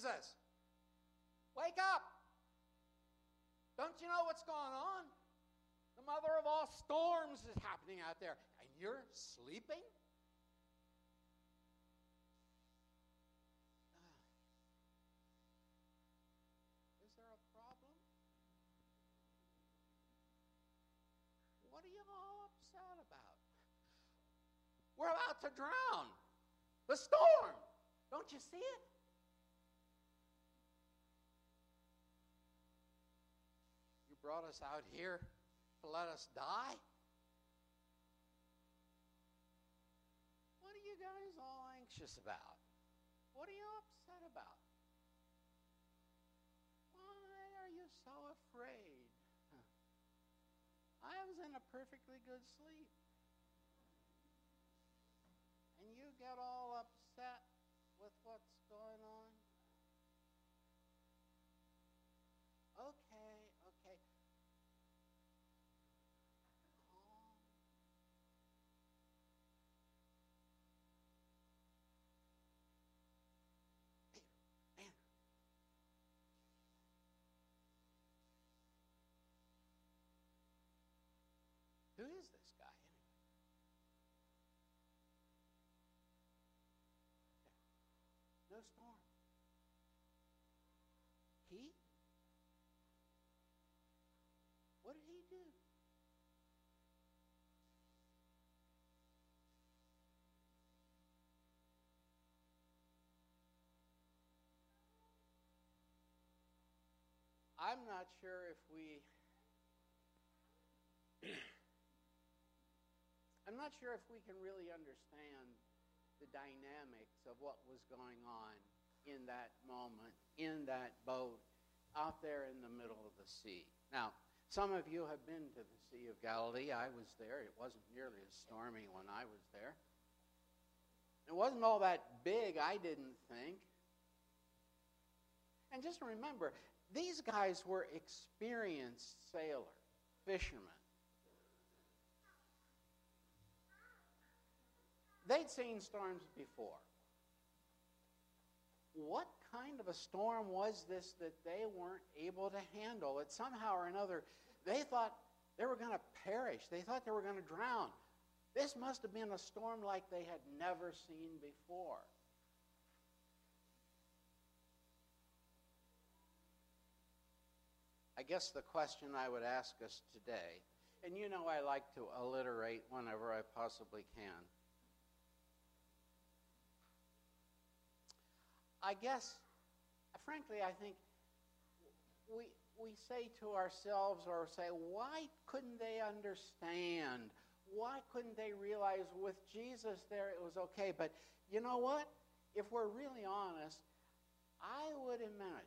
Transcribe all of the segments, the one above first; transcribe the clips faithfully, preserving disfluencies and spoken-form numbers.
Jesus, wake up. Don't you know what's going on? The mother of all storms is happening out there, and you're sleeping? Uh, is there a problem? What are you all upset about? We're about to drown. The storm. Don't you see it? You brought us out here to let us die? What are you guys all anxious about? What are you upset about? Why are you so afraid? I was in a perfectly good sleep. And you get all upset with what's going on? Okay, okay. Calm. Peter, Andrew. Who is this guy anyway? No storm. He? What did he do? I'm not sure if we I'm not sure if we can really understand the dynamics of what was going on in that moment, in that boat, out there in the middle of the sea. Now, some of you have been to the Sea of Galilee. I was there. It wasn't nearly as stormy when I was there. It wasn't all that big, I didn't think. And just remember, these guys were experienced sailors, fishermen. They'd seen storms before. What kind of a storm was this that they weren't able to handle? It somehow or another, they thought they were going to perish. They thought they were going to drown. This must have been a storm like they had never seen before. I guess the question I would ask us today, and you know I like to alliterate whenever I possibly can. I guess, frankly, I think we we say to ourselves or say, why couldn't they understand? Why couldn't they realize with Jesus there it was okay? But you know what? If we're really honest, I would imagine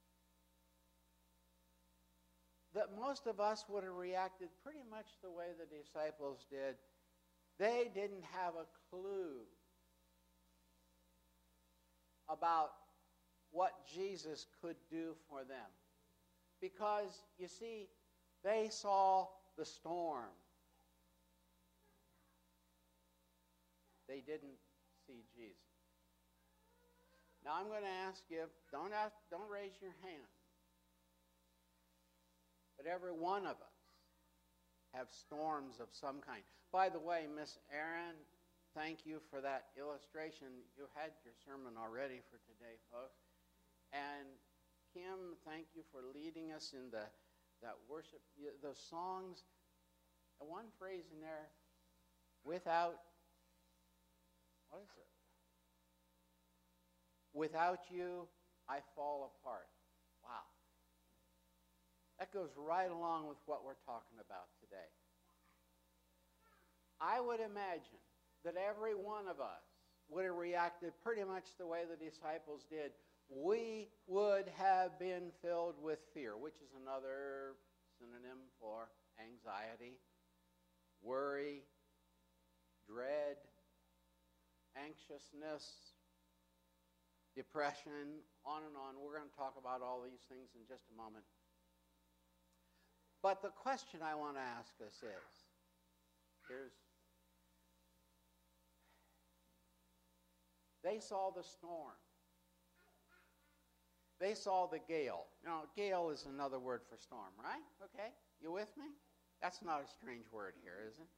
that most of us would have reacted pretty much the way the disciples did. They didn't have a clue about what Jesus could do for them. Because, you see, they saw the storm. They didn't see Jesus. Now I'm going to ask you, don't ask, don't raise your hand. But every one of us have storms of some kind. By the way, Miss Aaron, thank you for that illustration. You had your sermon already for today, folks. And Kim, thank you for leading us in the that worship, the songs. And one phrase in there, without, what is it? Without you, I fall apart. Wow. That goes right along with what we're talking about today. I would imagine that every one of us would have reacted pretty much the way the disciples did. We would have been filled with fear, which is another synonym for anxiety, worry, dread, anxiousness, depression, on and on. We're going to talk about all these things in just a moment. But the question I want to ask us is, here's, they saw the storm. They saw the gale. Now, gale is another word for storm, right? Okay, you with me? That's not a strange word here, is it?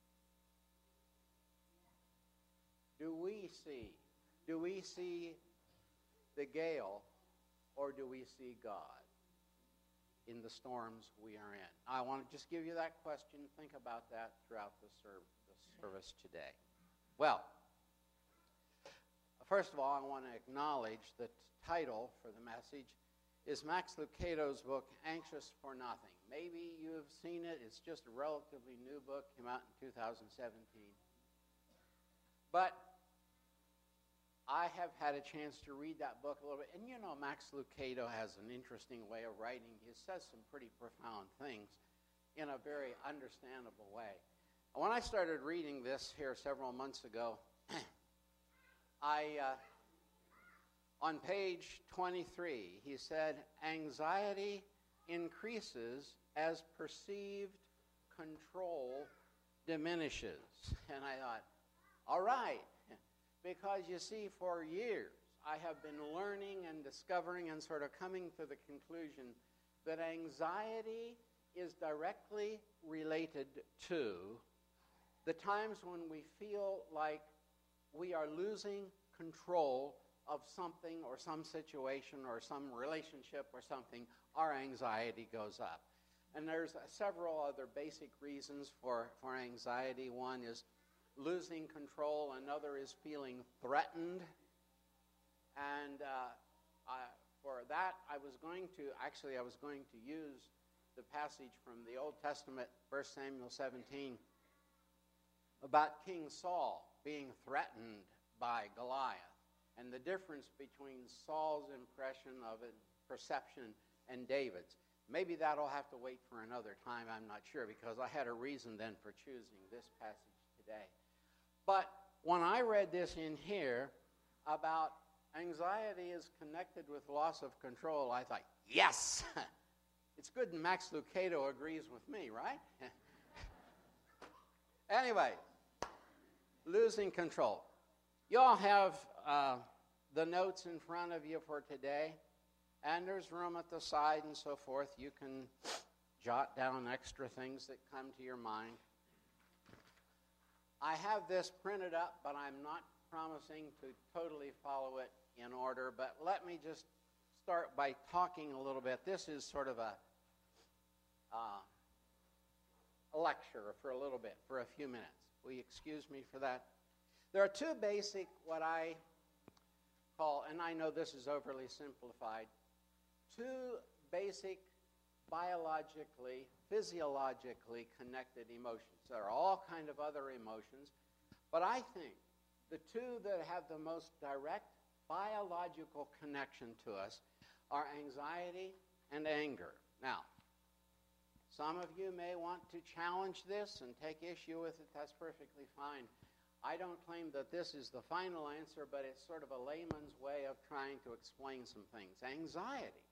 Do we see, do we see the gale, or do we see God in the storms we are in? I want to just give you that question. Think about that throughout the, serv- the service today. Well, first of all, I want to acknowledge the title for the message is Max Lucado's book, Anxious for Nothing. Maybe you've seen it. It's just a relatively new book, came out in two thousand seventeen. But I have had a chance to read that book a little bit. And you know, Max Lucado has an interesting way of writing. He says some pretty profound things in a very understandable way. And when I started reading this here several months ago, I, uh, on page twenty-three, he said, anxiety increases as perceived control diminishes. And I thought, all right. Because you see, for years, I have been learning and discovering and sort of coming to the conclusion that anxiety is directly related to the times when we feel like we are losing control of something or some situation or some relationship or something. Our anxiety goes up. And there's several other basic reasons for, for anxiety. One is losing control. Another is feeling threatened. And uh, I, for that, I was going to, actually, I was going to use the passage from the Old Testament, First Samuel seventeen, about King Saul being threatened by Goliath, and the difference between Saul's impression of it, perception, and David's. Maybe that'll have to wait for another time, I'm not sure, because I had a reason then for choosing this passage today. But when I read this in here about anxiety is connected with loss of control, I thought, yes! It's good Max Lucado agrees with me, right? Anyway, losing control. You all have uh, the notes in front of you for today, and there's room at the side and so forth. You can jot down extra things that come to your mind. I have this printed up, but I'm not promising to totally follow it in order, but let me just start by talking a little bit. This is sort of a, uh, a lecture for a little bit, for a few minutes. Will you excuse me for that? There are two basic, what I call, and I know this is overly simplified, two basic biologically, physiologically connected emotions. There are all kind of other emotions, but I think the two that have the most direct biological connection to us are anxiety and anger. Now, some of you may want to challenge this and take issue with it. That's perfectly fine. I don't claim that this is the final answer, but it's sort of a layman's way of trying to explain some things. Anxiety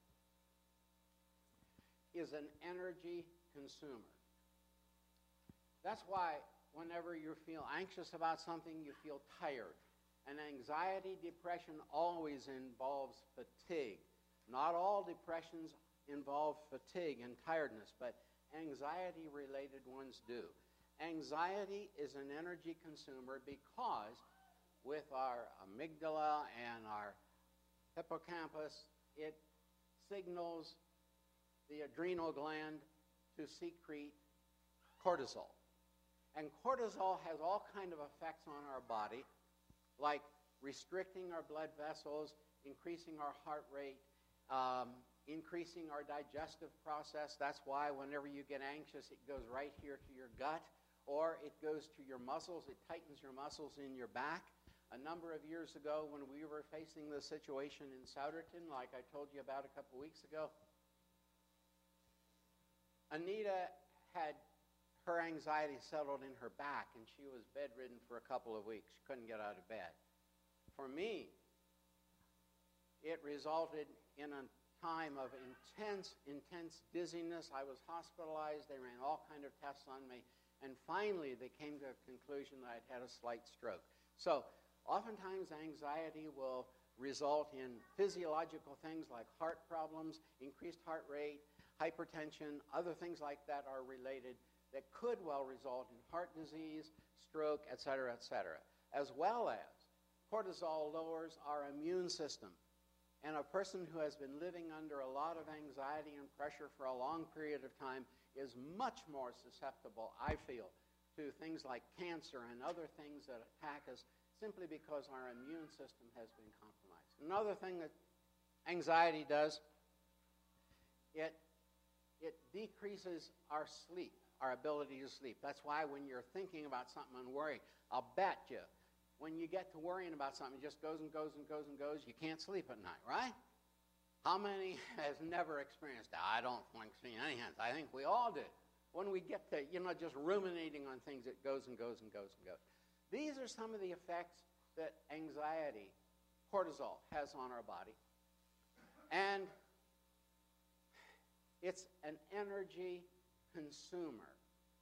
is an energy consumer. That's why whenever you feel anxious about something, you feel tired. And anxiety, depression always involves fatigue. Not all depressions involve fatigue and tiredness, but anxiety-related ones do. Anxiety is an energy consumer because with our amygdala and our hippocampus, it signals the adrenal gland to secrete cortisol. And cortisol has all kind of effects on our body, like restricting our blood vessels, increasing our heart rate, um, increasing our digestive process. That's why whenever you get anxious, it goes right here to your gut, or it goes to your muscles. It tightens your muscles in your back. A number of years ago, when we were facing the situation in Souderton, like I told you about a couple weeks ago, Anita had her anxiety settled in her back, and she was bedridden for a couple of weeks. She couldn't get out of bed. For me, it resulted in a time of intense, intense dizziness. I was hospitalized. They ran all kind of tests on me. And finally, they came to a conclusion that I'd had a slight stroke. So oftentimes, anxiety will result in physiological things like heart problems, increased heart rate, hypertension, other things like that are related that could well result in heart disease, stroke, et cetera, et cetera. As well as cortisol lowers our immune system. And a person who has been living under a lot of anxiety and pressure for a long period of time is much more susceptible, I feel, to things like cancer and other things that attack us simply because our immune system has been compromised. Another thing that anxiety does, it, it decreases our sleep, our ability to sleep. That's why when you're thinking about something and worrying, I'll bet you, when you get to worrying about something, it just goes and goes and goes and goes. You can't sleep at night, right? How many has never experienced that? I don't think see any hands. I think we all do. When we get to, you know, just ruminating on things, it goes and goes and goes and goes. These are some of the effects that anxiety, cortisol, has on our body. And it's an energy consumer.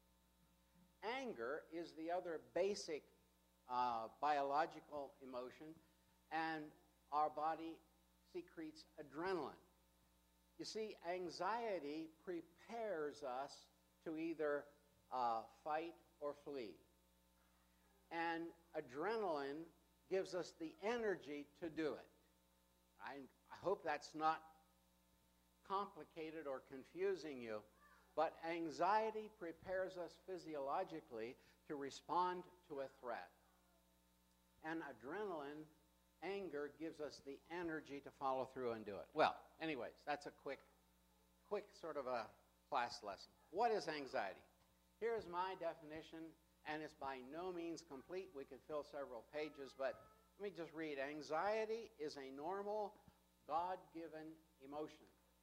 Anger is the other basic uh, biological emotion, and our body secretes adrenaline. You see, anxiety prepares us to either uh, fight or flee. And adrenaline gives us the energy to do it. I, I hope that's not complicated or confusing you, but anxiety prepares us physiologically to respond to a threat. And adrenaline, anger, gives us the energy to follow through and do it. Well, anyways, that's a quick, quick sort of a class lesson. What is anxiety? Here's my definition, and it's by no means complete. We could fill several pages, but let me just read. Anxiety is a normal, God-given emotion.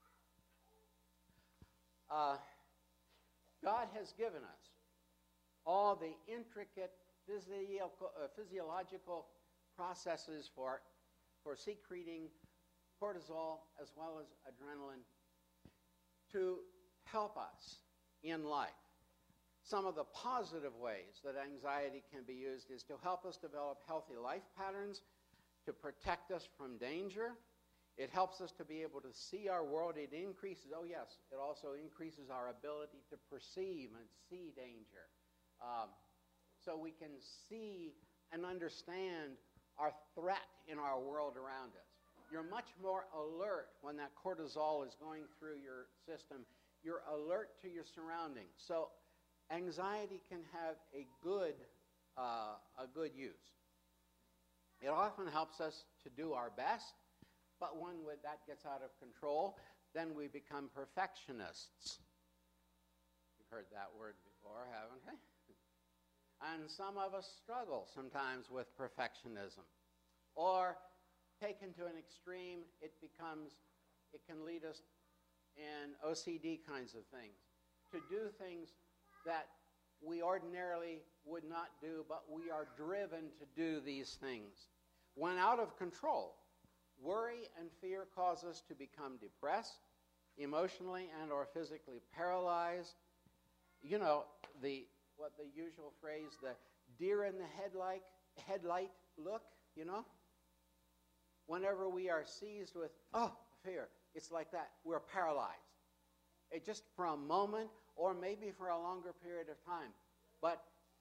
Uh, God has given us all the intricate physiological, uh, physiological processes for, for secreting cortisol as well as adrenaline to help us in life. Some of the positive ways that anxiety can be used is to help us develop healthy life patterns, to protect us from danger. It helps us to be able to see our world. It increases, oh yes, it also increases our ability to perceive and see danger. Um, so we can see and understand our threat in our world around us. You're much more alert when that cortisol is going through your system. You're alert to your surroundings. So anxiety can have a good, uh, a good use. It often helps us to do our best, but when that gets out of control, then we become perfectionists. You've heard that word before, haven't you? And some of us struggle sometimes with perfectionism. Or taken to an extreme, it becomes, it can lead us in O C D kinds of things, to do things that we ordinarily would not do, but we are driven to do these things. When out of control, worry and fear cause us to become depressed, emotionally and or physically paralyzed. You know, the what the usual phrase, the deer in the headlight, headlight look, you know? Whenever we are seized with, oh, fear, it's like that. We're paralyzed. It just for a moment or maybe for a longer period of time. But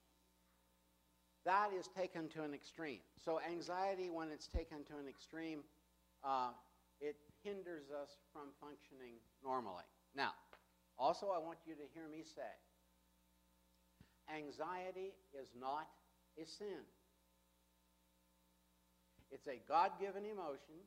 that is taken to an extreme. So anxiety, when it's taken to an extreme, uh, it hinders us from functioning normally. Now, also I want you to hear me say, anxiety is not a sin. It's a God-given emotion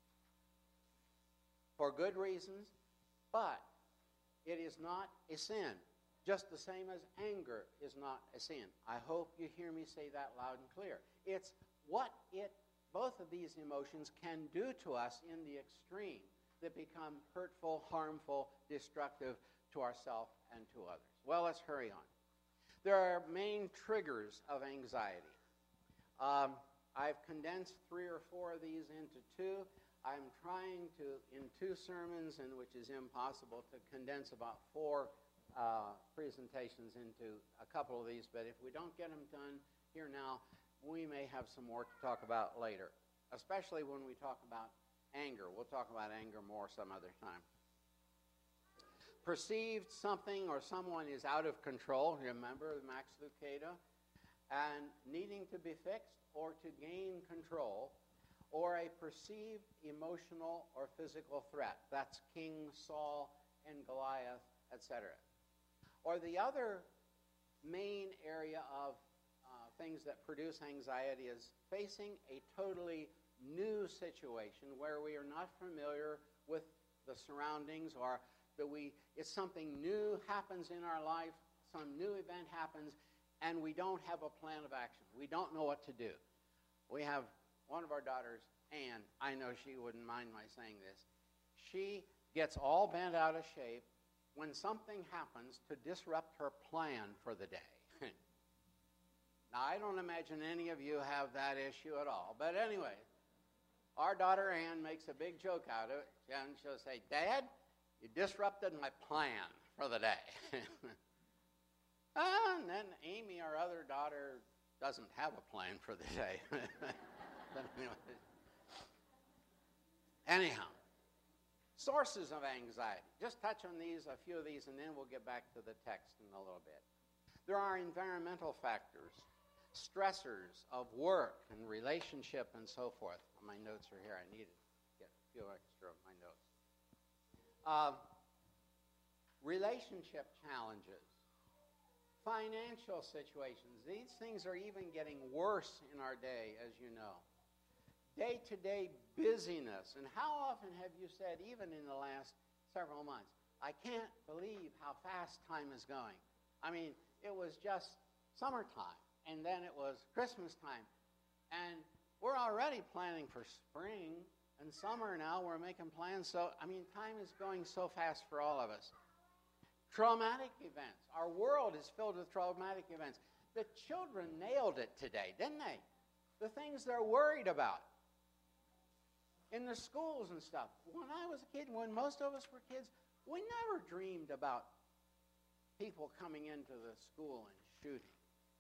for good reasons, but it is not a sin, just the same as anger is not a sin. I hope you hear me say that loud and clear. It's what it, both of these emotions can do to us in the extreme that become hurtful, harmful, destructive to ourselves and to others. Well, let's hurry on. There are main triggers of anxiety. Um, I've condensed three or four of these into two. I'm trying to, in two sermons, and which is impossible, to condense about four uh, presentations into a couple of these, but if we don't get them done here now, we may have some more to talk about later. especially when we talk about anger. We'll talk about anger more some other time. Perceived something or someone is out of control, remember Max Lucado, and needing to be fixed or to gain control, or a perceived emotional or physical threat. That's King Saul and Goliath, et cetera. Or the other main area of uh, things that produce anxiety is facing a totally new situation where we are not familiar with the surroundings, or that we it's something new happens in our life, some new event happens, and we don't have a plan of action. We don't know what to do. We have one of our daughters, Anne, I know she wouldn't mind my saying this, she gets all bent out of shape when something happens to disrupt her plan for the day. Now, I don't imagine any of you have that issue at all. But anyway, our daughter Anne makes a big joke out of it, and she'll say, Dad, you disrupted my plan for the day. And then Amy, our other daughter, doesn't have a plan for the day. But anyway. Anyhow, sources of anxiety. Just touch on these, a few of these, and then we'll get back to the text in a little bit. There are environmental factors, stressors of work and relationship and so forth. My notes are here. I need to get a few extra of my notes. Uh, relationship challenges, financial situations. These things are even getting worse in our day, as you know. Day-to-day busyness. And how often have you said, even in the last several months, I can't believe how fast time is going. I mean, it was just summertime, and then it was Christmas time. And we're already planning for spring and summer now. We're making plans. So, I mean, time is going so fast for all of us. Traumatic events. Our world is filled with traumatic events. The children nailed it today, didn't they? The things they're worried about in the schools and stuff. When I was a kid, when most of us were kids, we never dreamed about people coming into the school and shooting.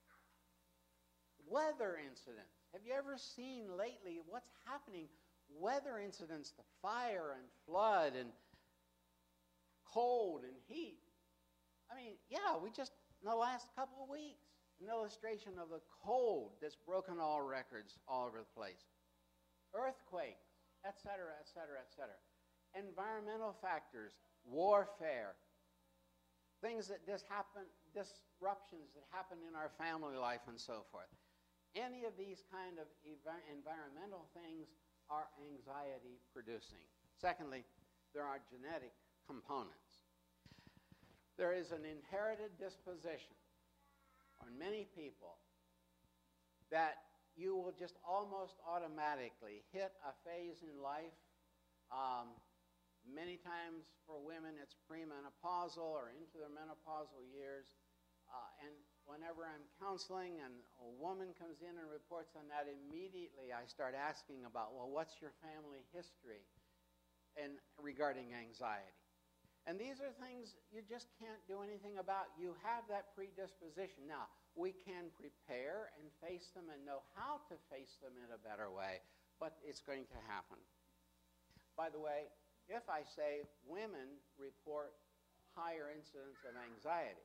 Weather incidents. Have you ever seen lately what's happening? Weather incidents, the fire and flood and cold and heat. I mean, yeah, we just, in the last couple of weeks, an illustration of the cold that's broken all records all over the place. Earthquakes, et cetera, et cetera, et cetera. Environmental factors, warfare, things that just happen, disruptions that happen in our family life and so forth. Any of these kind of ev- environmental things are anxiety producing. Secondly, there are genetic components. There is an inherited disposition on many people that you will just almost automatically hit a phase in life. Um, many times for women it's premenopausal or into their menopausal years. Uh, and whenever I'm counseling and a woman comes in and reports on that, immediately I start asking about, well, what's your family history and regarding anxiety? And these are things you just can't do anything about. You have that predisposition. Now, we can prepare and face them and know how to face them in a better way, but it's going to happen. By the way, if I say women report higher incidence of anxiety,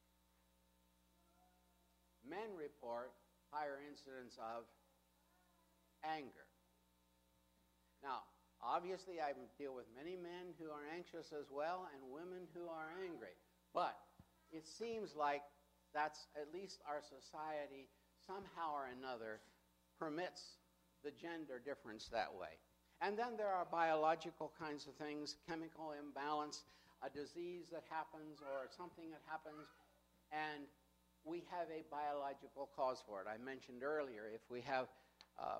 men report higher incidence of anger. Now, obviously, I deal with many men who are anxious as well and women who are angry. But it seems like that's, at least our society, somehow or another, permits the gender difference that way. And then there are biological kinds of things, chemical imbalance, a disease that happens or something that happens, and we have a biological cause for it. I mentioned earlier, if we have uh,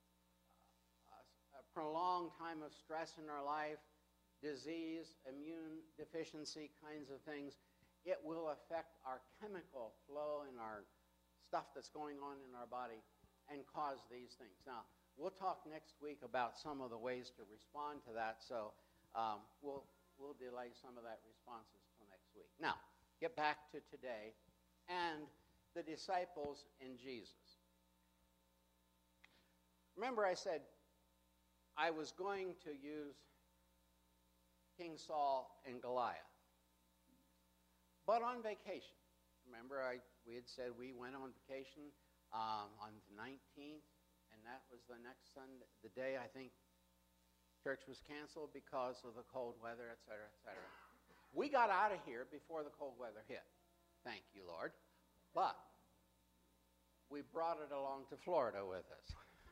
a prolonged time of stress in our life, disease, immune deficiency kinds of things, it will affect our chemical flow and our stuff that's going on in our body and cause these things. Now, we'll talk next week about some of the ways to respond to that, so um, we'll, we'll delay some of that responses till next week. Now, get back to today and the disciples and Jesus. Remember I said I was going to use King Saul and Goliath. But on vacation, remember I, we had said we went on vacation um, on the nineteenth, and that was the next Sunday, the day I think church was canceled because of the cold weather, et cetera, et cetera. We got out of here before the cold weather hit. Thank you, Lord. But we brought it along to Florida with us.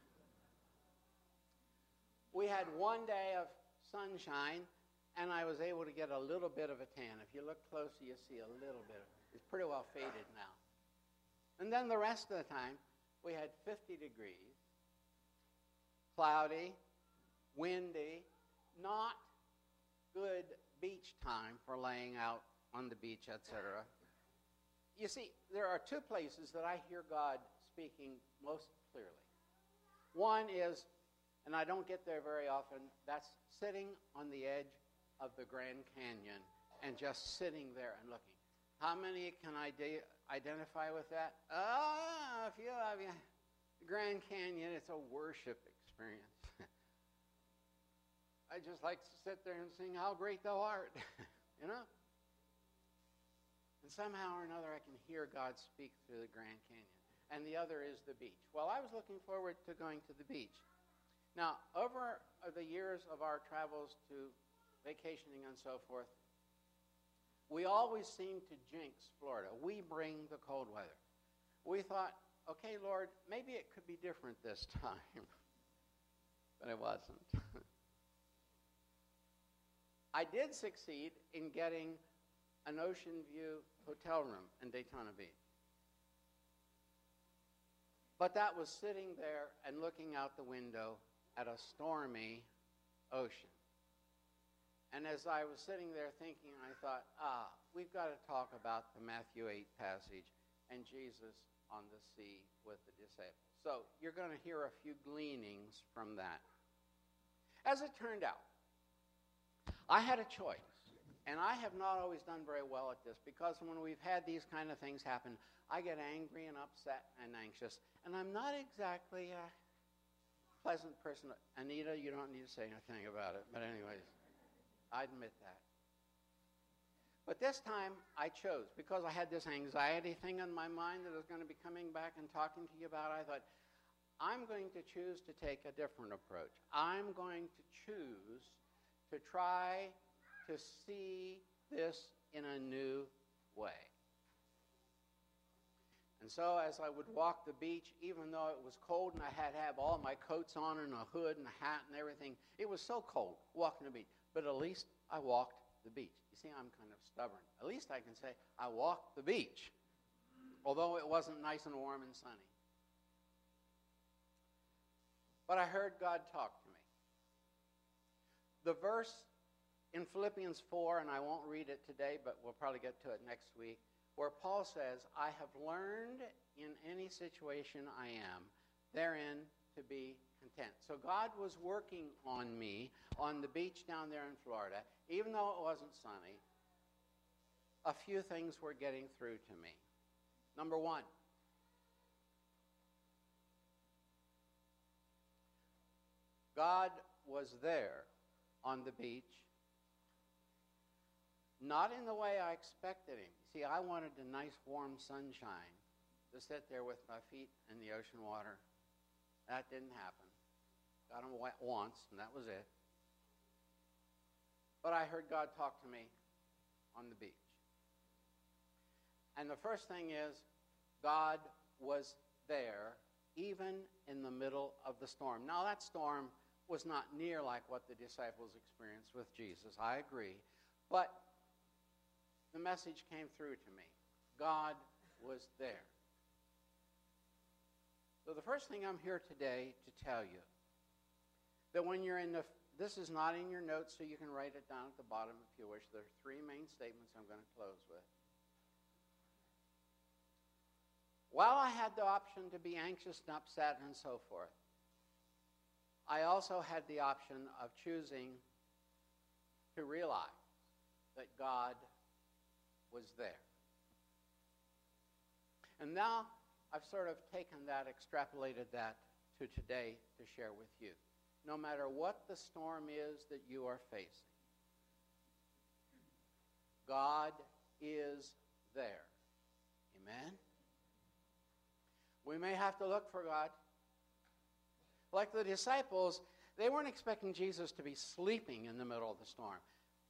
We had one day of sunshine, and I was able to get a little bit of a tan. If you look closer, you see a little bit of it. It's pretty well faded now. And then the rest of the time, we had fifty degrees, cloudy, windy, not good beach time for laying out on the beach, et cetera. You see, there are two places that I hear God speaking most clearly. One is, and I don't get there very often, that's sitting on the edge of the Grand Canyon and just sitting there and looking. How many can I de- identify with that? Ah, a few of you. The Grand Canyon, it's a worship experience. I just like to sit there and sing, "How Great Thou Art," you know? And somehow or another I can hear God speak through the Grand Canyon. And the other is the beach. Well, I was looking forward to going to the beach. Now, over the years of our travels to vacationing and so forth, we always seem to jinx Florida. We bring the cold weather. We thought, okay, Lord, maybe it could be different this time. But it wasn't. I did succeed in getting an ocean view hotel room in Daytona Beach. But that was sitting there and looking out the window at a stormy ocean. And as I was sitting there thinking, I thought, ah, we've got to talk about the Matthew eight passage and Jesus on the sea with the disciples. So you're going to hear a few gleanings from that. As it turned out, I had a choice, and I have not always done very well at this, because when we've had these kind of things happen, I get angry and upset and anxious, and I'm not exactly a pleasant person. Anita, you don't need to say anything about it, but anyways, I admit that. But this time, I chose, because I had this anxiety thing in my mind that I was going to be coming back and talking to you about. I thought, I'm going to choose to take a different approach. I'm going to choose to try to see this in a new way. And so as I would walk the beach, even though it was cold and I had to have all my coats on and a hood and a hat and everything, it was so cold walking the beach. But at least I walked the beach. You see, I'm kind of stubborn. At least I can say I walked the beach, although it wasn't nice and warm and sunny. But I heard God talk to me. The verse in Philippians four, and I won't read it today, but we'll probably get to it next week, where Paul says, I have learned in any situation I am, therein to be content. So God was working on me on the beach down there in Florida. Even though it wasn't sunny, a few things were getting through to me. Number one, God was there on the beach, not in the way I expected him. See, I wanted a nice warm sunshine to sit there with my feet in the ocean water. That didn't happen. Got them wet once, and that was it. But I heard God talk to me on the beach. And the first thing is, God was there even in the middle of the storm. Now, that storm was not near like what the disciples experienced with Jesus. I agree. But the message came through to me. God was there. So the first thing I'm here today to tell you, that when you're in the, this is not in your notes, so you can write it down at the bottom if you wish. There are three main statements I'm going to close with. While I had the option to be anxious and upset and so forth, I also had the option of choosing to realize that God was there. And now I've sort of taken that, extrapolated that to today to share with you. no matter what the storm is that you are facing. God is there. Amen? We may have to look for God. Like the disciples, they weren't expecting Jesus to be sleeping in the middle of the storm.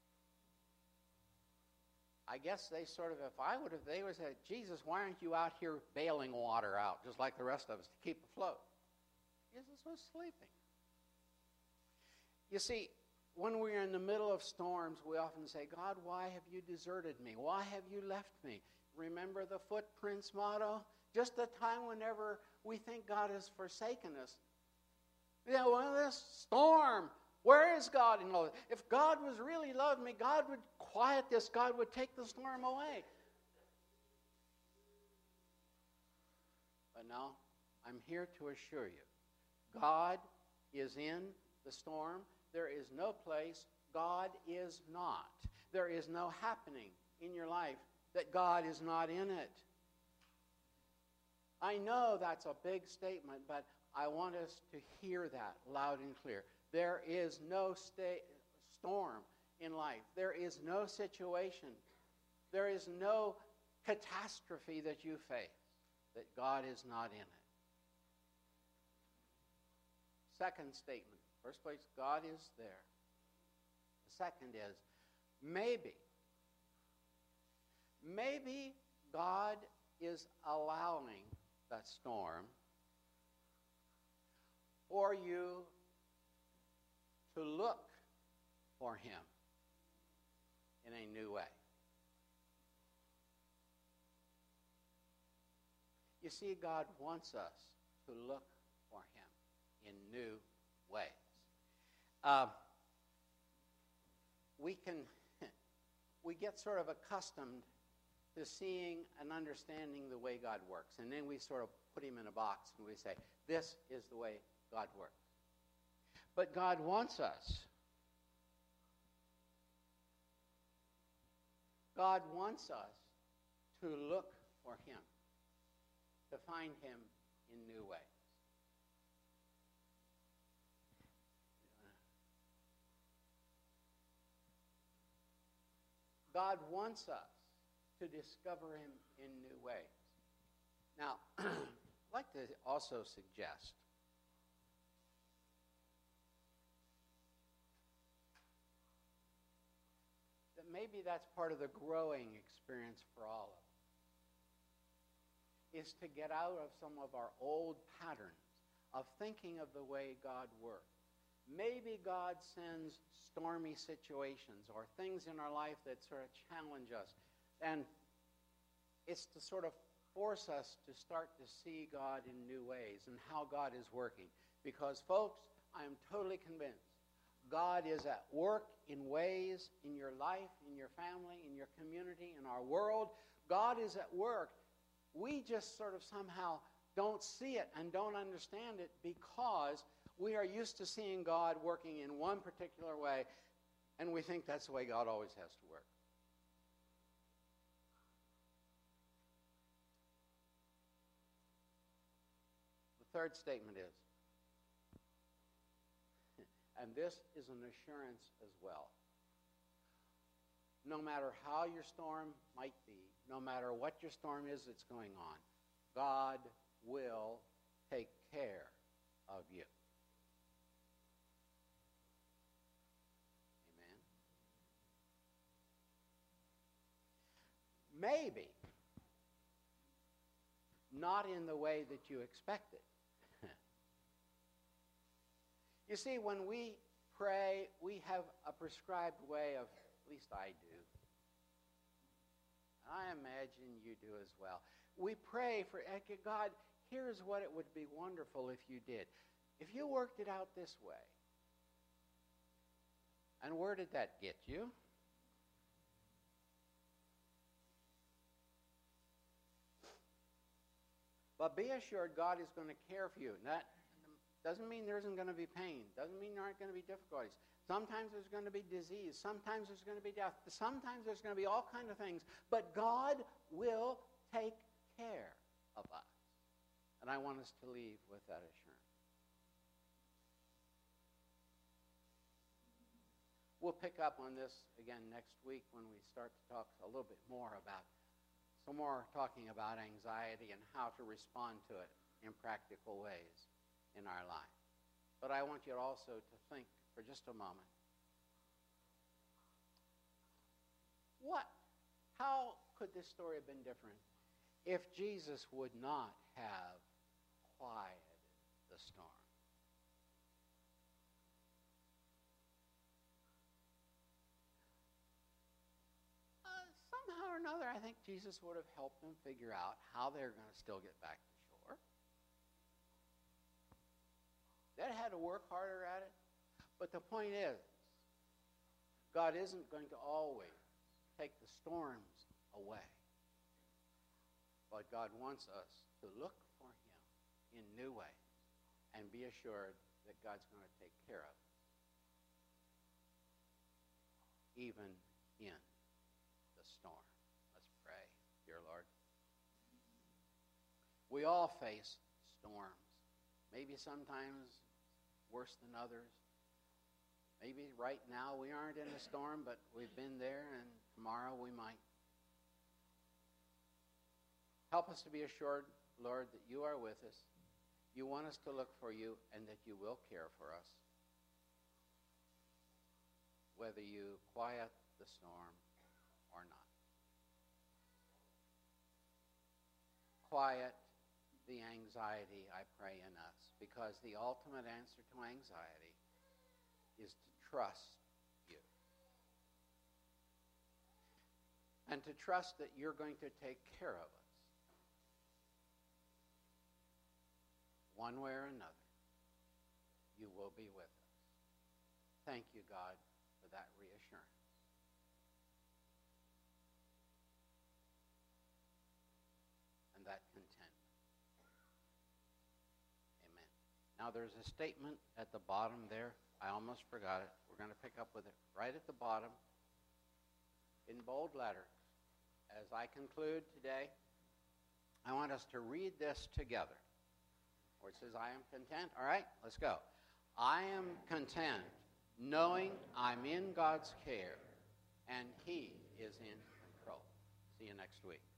I guess they sort of, if I would have, they would have said, Jesus, why aren't you out here bailing water out, just like the rest of us, to keep afloat? Jesus was sleeping. You see, when we're in the middle of storms, we often say, God, why have you deserted me? Why have you left me? Remember the Footprints motto? Just the time whenever we think God has forsaken us. Yeah, well, this storm, where is God in all this? If God was really loving me, God would quiet this. God would take the storm away. But no, I'm here to assure you, God is in the storm. There is no place God is not. There is no happening in your life that God is not in it. I know that's a big statement, but I want us to hear that loud and clear. There is no sta- storm in life. There is no situation. There is no catastrophe that you face that God is not in it. Second statement. First place, God is there. The second is, maybe, maybe God is allowing that storm for you to look for him in a new way. You see, God wants us to look for him in new ways. Uh, we can, we get sort of accustomed to seeing and understanding the way God works. And then we sort of put him in a box and we say, this is the way God works. But God wants us. God wants us to look for him, to find him in new ways. God wants us to discover him in new ways. Now, I'd like to also suggest that maybe that's part of the growing experience for all of us, is to get out of some of our old patterns of thinking of the way God works. Maybe God sends stormy situations or things in our life that sort of challenge us. And it's to sort of force us to start to see God in new ways and how God is working. Because, folks, I am totally convinced God is at work in ways in your life, in your family, in your community, in our world. God is at work. We just sort of somehow don't see it and don't understand it because we are used to seeing God working in one particular way, and we think that's the way God always has to work. The third statement is, and this is an assurance as well, no matter how your storm might be, no matter what your storm is that's going on, God will take care of you. Maybe not in the way that you expected. You see, when we pray, we have a prescribed way of, at least I do. I imagine you do as well. We pray for, God, here's what it would be wonderful if you did. If you worked it out this way. And where did that get you? But be assured God is going to care for you. That doesn't mean there isn't going to be pain. Doesn't mean there aren't going to be difficulties. Sometimes there's going to be disease. Sometimes there's going to be death. Sometimes there's going to be all kinds of things. But God will take care of us. And I want us to leave with that assurance. We'll pick up on this again next week when we start to talk a little bit more about, some more talking about anxiety and how to respond to it in practical ways in our life. But I want you also to think for just a moment, what, how could this story have been different if Jesus would not have quieted the storm? Somehow or another, I think Jesus would have helped them figure out how they're going to still get back to shore. They had to work harder at it. But the point is, God isn't going to always take the storms away. But God wants us to look for him in new ways and be assured that God's going to take care of us, even in the storm. Let's pray, dear Lord. We all face storms, maybe sometimes worse than others. Maybe right now we aren't in a storm, but we've been there, and tomorrow we might. Help us to be assured, Lord, that you are with us. You want us to look for you, and that you will care for us. Whether you quiet the storm or not. Quiet the anxiety, I pray, in us, because the ultimate answer to anxiety is to trust you. And to trust that you're going to take care of us. One way or another, you will be with us. Thank you, God, for that reassurance. And that contentment. Amen. Now there's a statement at the bottom there. I almost forgot it. We're going to pick up with it right at the bottom in bold letters. As I conclude today, I want us to read this together. Where it says, I am content. All right, let's go. I am content knowing I'm in God's care and he is in control. See you next week.